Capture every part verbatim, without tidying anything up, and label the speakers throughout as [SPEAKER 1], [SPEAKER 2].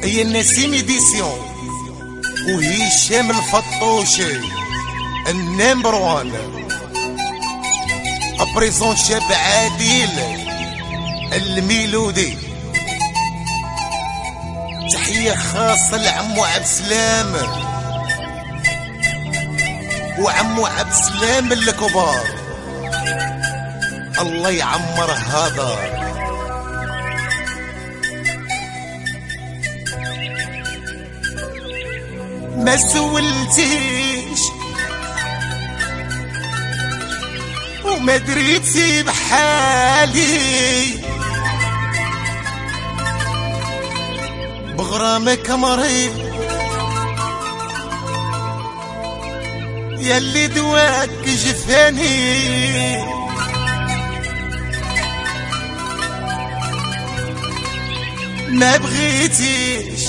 [SPEAKER 1] هي نسيم إديسيون وهشام الفطوشي النمبر وان ابريزون شاب عادل الميلودي. تحية خاصة لعمو عبد السلام وعمو عبد السلام الكبار، الله يعمر هذا. ما سولتيش وما دريتي بحالي، بغرامك مريض ياللي دواك جفاني. ما بغيتيش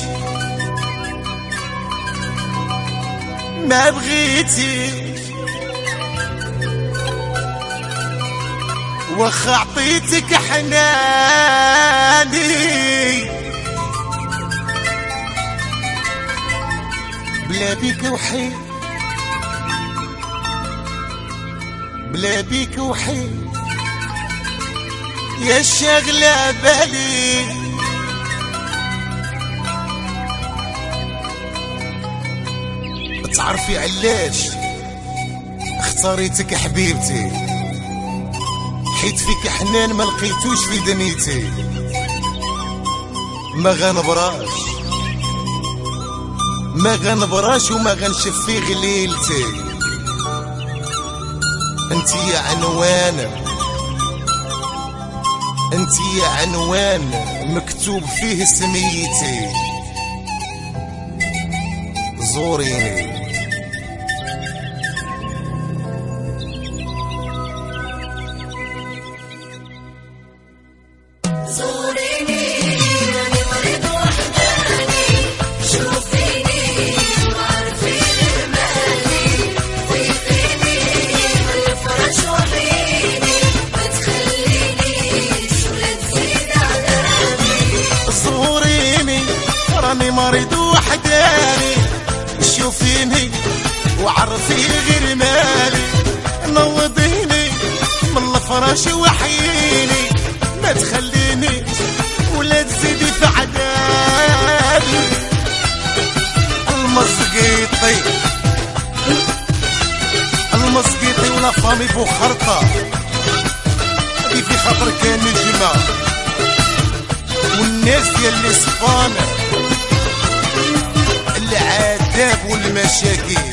[SPEAKER 1] ما بغيتيش وخ عطيتك حناني، بلا بيك وحيد بلا بيك وحيد يا شاغلة بالي. تعرفي علاش اختاريتك حبيبتي؟ حيت فيك حنان ما لقيتوش في دنيتي. ما غنبراش ما غنبراش وما غنشف في غليلتي. انتي يا عنوان انتي يا عنوان مكتوب فيه سميتي. زوريني راني مريض وحداني، شوفيني وعرفي غير مالي. نوضيني من الفراش وحييني، ما تخلينيش ولا تزيدي في عذابي. المسقيطي المسقيطي ولا فامي بوخرطة هادي في خاطر كان نجمة، والناس ديال الاسبان العذاب والمشاكل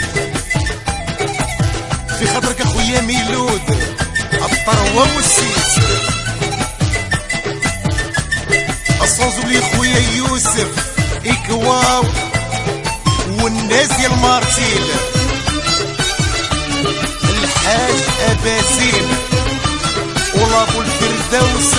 [SPEAKER 1] في خاطرك اخويا ميلود الطروة والسيس. الصوزولي خويا يوسف إكواو والناس ديال مارتيل، الحاج أباسين ولابو الفردوس.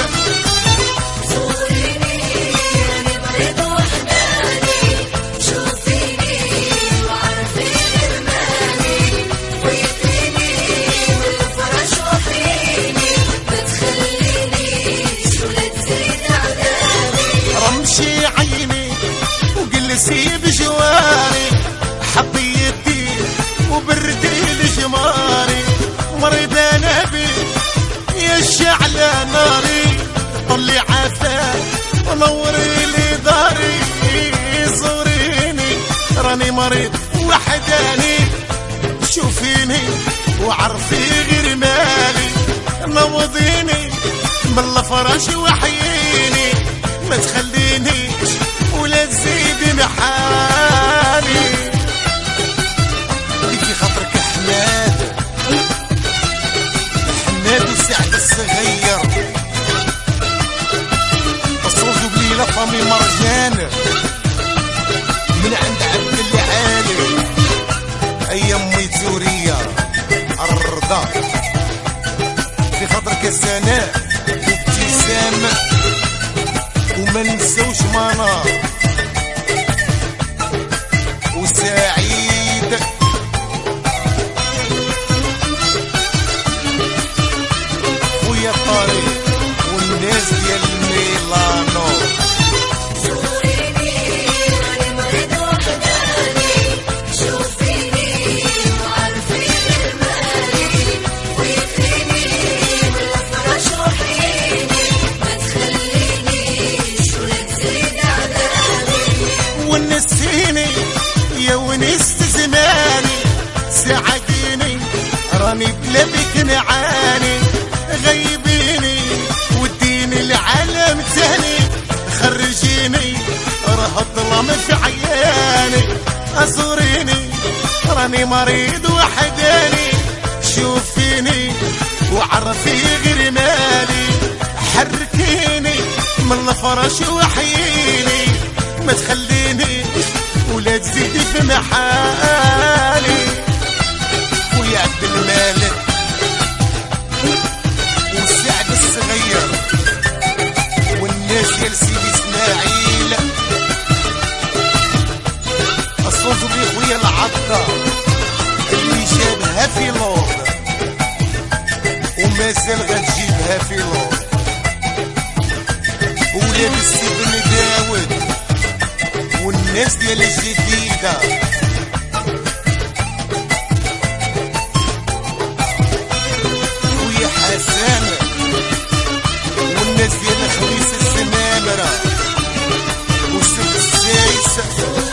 [SPEAKER 1] رمشي عيني وجلسي بجواري، حطي يدي وبردي لجماري. مريض انا بيك يا شعلة ناري، طلي عافاك ونوري لي داري. زوريني راني مريض وحداني، شوفيني وعرفي غير مالي. نوضيني من الفراش وحييني، ما تخلينيش ولا تزيدي محالي. في خاطرك حماد حماد وسعد الصغير، الصوت بليلة فامي مرجان من عند عبد العالي. ايام ميتورية الرضا في خاطرك سناء وابتسام، وما نسوش منار وسعيد. ويا طريق والناس ديال ميلانو. زوريني الظلام في عياني ازوريني راني مريض وحداني شوفيني وعرفي غير مالي حركيني من الفرش وحييني ما تخليني ولا تزيدي في محالي ويا عبد المالك وسعد الصغير والناس ديال سيدي اسماعيل الصوصبي خويا العطا اللي جابها في لوط ومازال غتجيبها في لوط ولاد السي بن داود والناس ديال الجديدة ويا حسن والناس ديال خميس السمامرة وسب السايس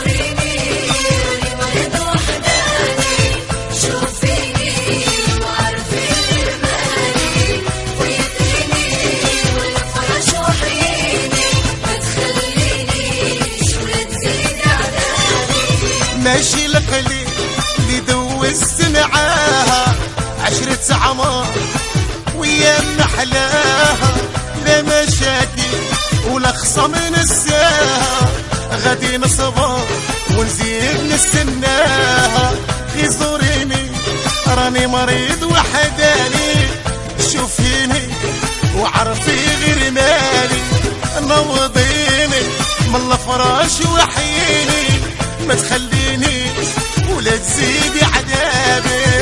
[SPEAKER 1] ماشي لقلي اللي دوزت معاها عشرة عمار ويا محلاها لا مشاكل ولا خصم نساها غادي نصبر ونزيد نستناها يزوريني راني مريض وحداني شوفيني وعرفي غير مالي نوضيني من الفراش وحييني ما تخلينيش ولا تزيدي عذابي